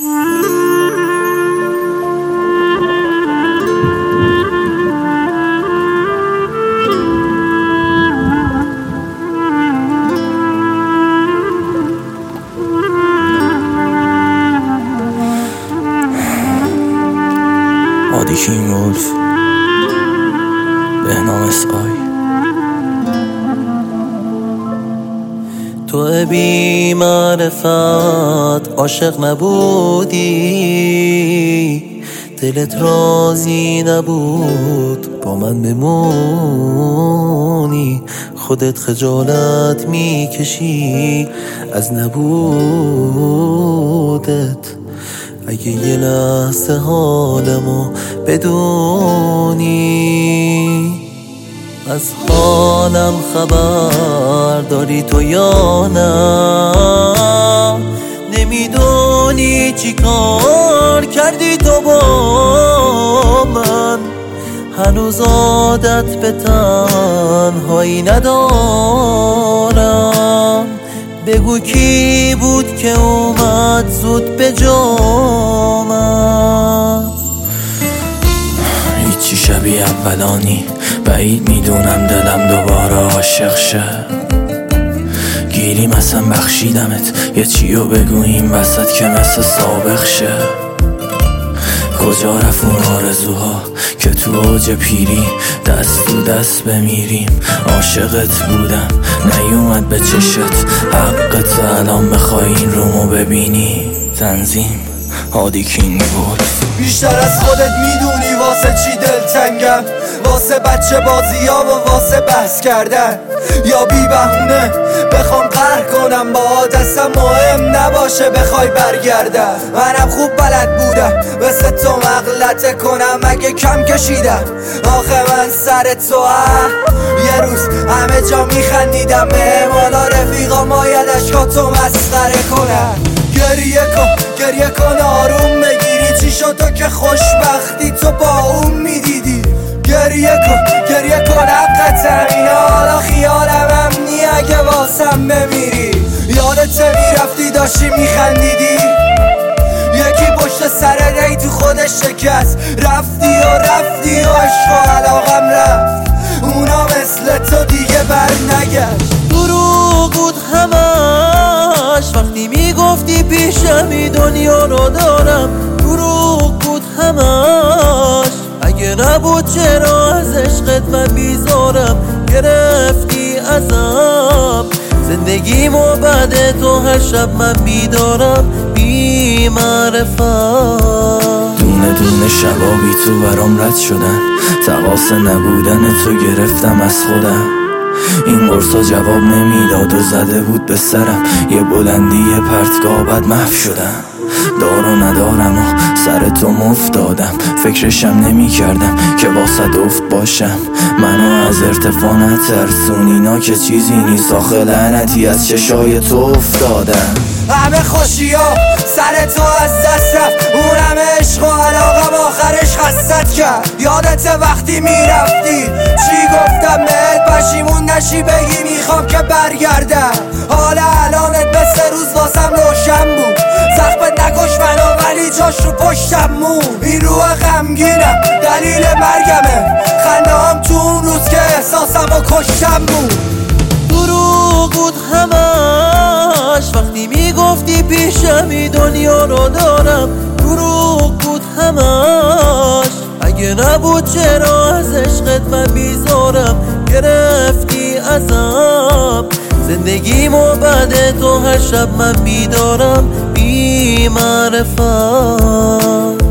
آدیکین ولف، بهنام SI. تو بی معرفت عاشق نبودی، دلت راضی نبود با من بمونی، خودت خجالت میکشی از نبودت. اگه یه لحظه حالمو بدونی، از حالم خبر داری تو یا نه؟ نمیدونی چی کار کردی تو با من، هنوز عادت به تنهایی ندارم. بگو کی بود که اومد زود به جامم؟ هیچی شبیه اولانی، بعید میدونم دلم دوباره عاشق شه. گیریم اصلا بخشیدمت، یه چیو بگو این وسط که مثل سابق شه. کجا رفت اون آرزوها که تو اوج پیری دست تو دست بمیریم؟ عاشقت بودم نیومد به چشت، حقت الان بخوای این رومو ببینی. تنظیم آدیکین ولف. بیشتر از خودت میدونی واسه چی دلتنگم، واسه بچه بازی‌ها و واسه بحث کردن، یا بی بهونه بخوام قهر کنم با دستم مهم نباشه بخوای برگردم. منم خوب بلد بودم مثل تو مغلطه کنم اگه کم کشیدم. آخه من سر تو یه روز همه جا میخندیدم بهم، حالا رفیقا باید اشکاتو مسخره کنم. گریه کن آروم بگیری، چی شد تو که خوشبختی تو با اون میدیدی؟ گریه کن حقت اینه، حالا خیالم امنی اگه واسم بمیری. یادت میرفتی داشتی میخندیدی، یکی پشت سر ری تو خودش شکست، رفتی و عشق و علاقم رفت، اونا مثل تو دیگه بر نگشت. دروغ بود همش وقتی میگفتی پیشمی دنیا رو دارم، دروغ بود همش. اگه نبود چرا از عشقت من بیزارم؟ گرفتی ازم زندگیمو بعد تو هر شب من بیدارم بی معرفت. دونه دونه شبا بی تو برام رد شدن، تقاص نبودن تو گرفتم از خودم. این قرصا جواب نمیداد و زده بود به سرم، یه بلندی یه پرتگاه بعد محو شدم. دارو ندارم و سر تو مفتادم، فکرشم نمی کردم که واسه افت باشم. منو از ارتفاع نترسون، اینا که چیزی نیست آخه لعنتی از چشای تو افتادم. همه خوشیا سر تو از دست رفت، اون همه عشق و علاقم آخرش خستت کرد. یادت وقتی میرفتی چی گفتم بهت؟ پشیمون نشی بگی میخوام که برگردم. حالا الانت مثل روز واسم روشن بود، زخمت نکش منو ولی جاش رو پشتم مون. این روح غمگینم دلیل مرگمه، خنده هم تو اون روز که احساسم رو کشتم بود. دروغ بود همش وقتی میگفتی پیشمی دنیا رو دارم، دروغ بود همش. اگه نبود چرا از عشقت من بیزارم؟ گرفتی ازم زندگیمو بعد تو هر شب من بیدارم بی معرفت.